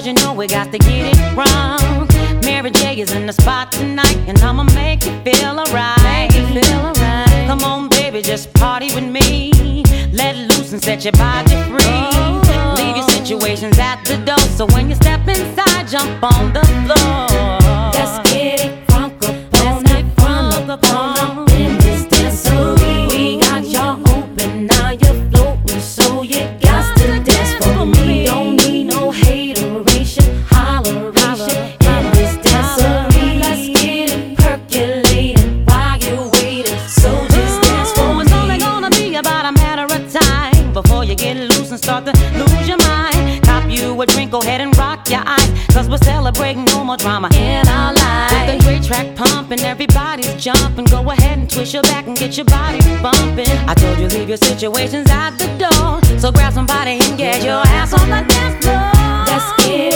you know we got to get it wrong. Mary J is in the spot tonight, and I'ma make you feel alright. Come on, baby, just party with me. Let loose and set your body free. Leave your situations at the door, so when you step inside, jump on the floor. Let's get it crunk up in this dancery. We got y'all open, now you're floating, so you got to dance for me. Don't need no hateration, holleration in this dancery. Let's get it percolating while you're waiting, so just dance for me. It's only gonna be about a matter of time before you get loose and start to lose your mind. Cop you a drink, go ahead and rock your eyes, cause we're celebrating no more drama in our lives. With the great track pumping, everybody's jumping. Go ahead and twist your back and get your body bumping. I told you leave your situations at the door, so grab somebody and get your ass on the dance floor. Let's get